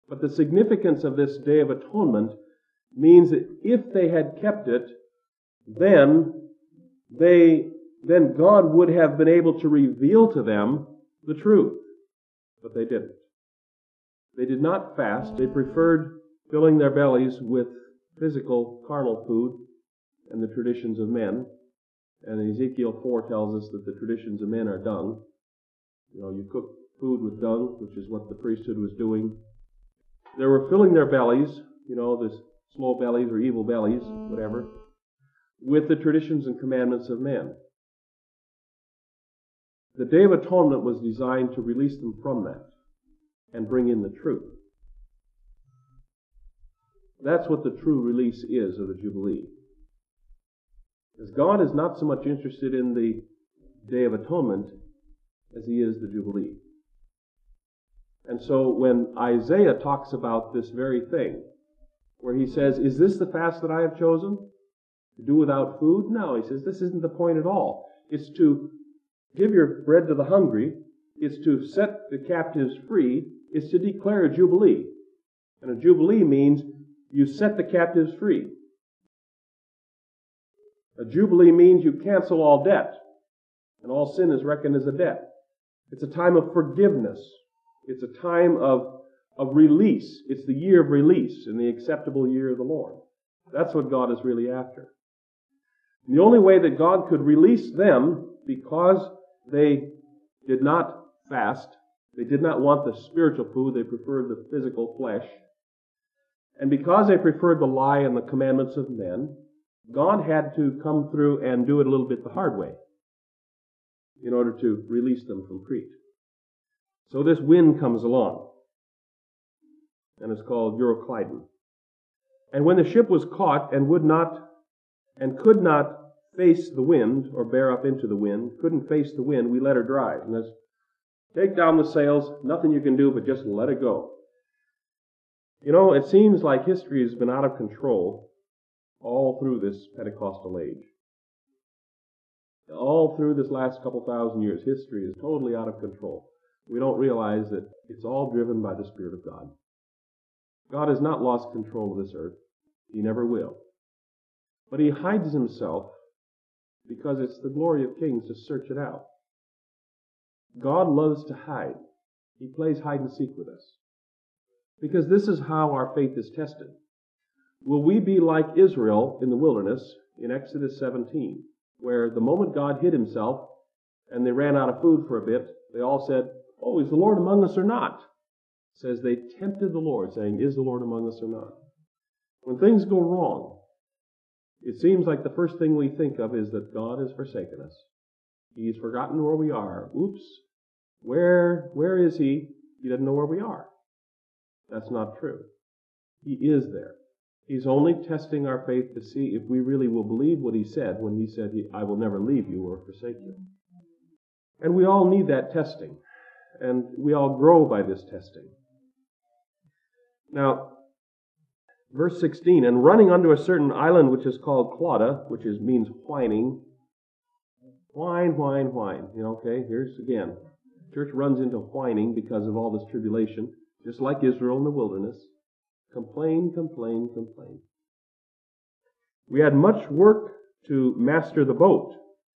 But the significance of this Day of Atonement means that if they had kept it, then God would have been able to reveal to them the truth. But they didn't. They did not fast. They preferred filling their bellies with physical, carnal food and the traditions of men. And Ezekiel 4 tells us that the traditions of men are dung. You cook food with dung, which is what the priesthood was doing. They were filling their bellies, this slow bellies or evil bellies, whatever, with the traditions and commandments of men. The Day of Atonement was designed to release them from that and bring in the truth. That's what the true release is of the Jubilee. Because God is not so much interested in the Day of Atonement as He is the Jubilee. And so when Isaiah talks about this very thing, where he says, is this the fast that I have chosen? To do without food? No, he says, this isn't the point at all. It's to give your bread to the hungry. It's to set the captives free. It's to declare a Jubilee. And a Jubilee means you set the captives free. A Jubilee means you cancel all debt. And all sin is reckoned as a debt. It's a time of forgiveness. It's a time of release. It's the year of release and the acceptable year of the Lord. That's what God is really after. And the only way that God could release them, because they did not fast, they did not want the spiritual food, they preferred the physical flesh, and because they preferred the lie and the commandments of men, God had to come through and do it a little bit the hard way in order to release them from Crete. So this wind comes along, and it's called Euroclydon. And when the ship was caught and could not face the wind, or bear up into the wind, couldn't face the wind, we let her drive. And that's, take down the sails, nothing you can do but just let it go. It seems like history has been out of control all through this Pentecostal age. All through this last couple thousand years, history is totally out of control. We don't realize that it's all driven by the Spirit of God. God has not lost control of this earth. He never will. But He hides Himself because it's the glory of kings to search it out. God loves to hide. He plays hide and seek with us. Because this is how our faith is tested. Will we be like Israel in the wilderness in Exodus 17, where the moment God hid Himself and they ran out of food for a bit, they all said, "Oh, is the Lord among us or not?" It says they tempted the Lord, saying, "Is the Lord among us or not?" When things go wrong, it seems like the first thing we think of is that God has forsaken us. He's forgotten where we are. Oops. Where is He? He doesn't know where we are. That's not true. He is there. He's only testing our faith to see if we really will believe what He said when He said, "I will never leave you or forsake you." And we all need that testing. And we all grow by this testing. Now, verse 16, and running unto a certain island which is called Clauda, which means whining. Whine, whine, whine. Okay, here's again. Church runs into whining because of all this tribulation, just like Israel in the wilderness. Complain, complain, complain. We had much work to master the boat,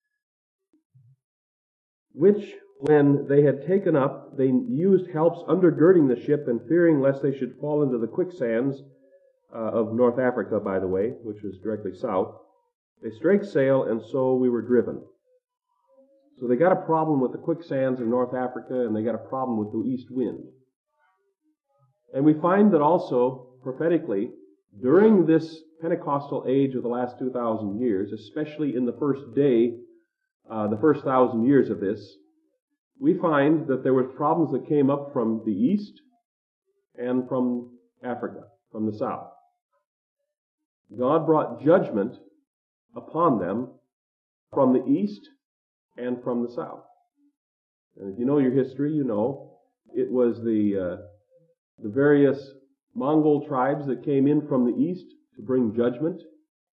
which, when they had taken up, they used helps undergirding the ship, and fearing lest they should fall into the quicksands of North Africa, by the way, which was directly south. They strake sail, and so we were driven. So they got a problem with the quicksands of North Africa, and they got a problem with the east wind. And we find that also, prophetically, during this Pentecostal age of the last 2,000 years, especially in the first day, the first 1,000 years of this, we find that there were problems that came up from the east and from Africa, from the south. God brought judgment upon them from the east and from the south. And if you know your history, you know it was the various Mongol tribes that came in from the east to bring judgment.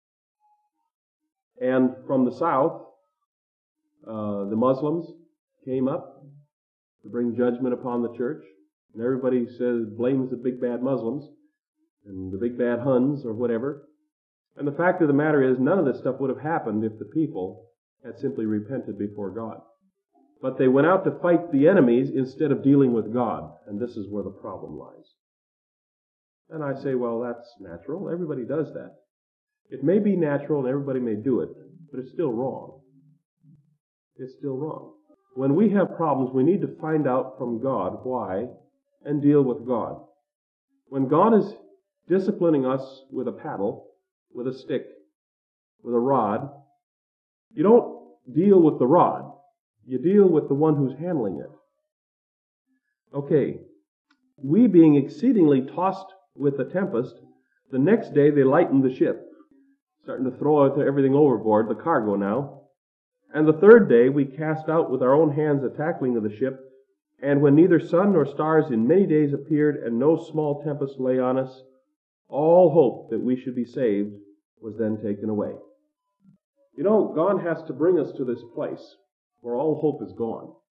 And from the south, the Muslims came up to bring judgment upon the church. And everybody blames the big bad Muslims and the big bad Huns or whatever. And the fact of the matter is, none of this stuff would have happened if the people had simply repented before God. But they went out to fight the enemies instead of dealing with God. And this is where the problem lies. And I say, well, that's natural. Everybody does that. It may be natural and everybody may do it, but it's still wrong. It's still wrong. When we have problems, we need to find out from God why and deal with God. When God is disciplining us with a paddle, with a stick, with a rod, you don't deal with the rod. You deal with the one who's handling it. Okay, we being exceedingly tossed with the tempest, the next day they lightened the ship, starting to throw everything overboard, the cargo now. And the third day we cast out with our own hands the tackling of the ship, and when neither sun nor stars in many days appeared, and no small tempest lay on us, all hope that we should be saved was then taken away. You know, God has to bring us to this place where all hope is gone.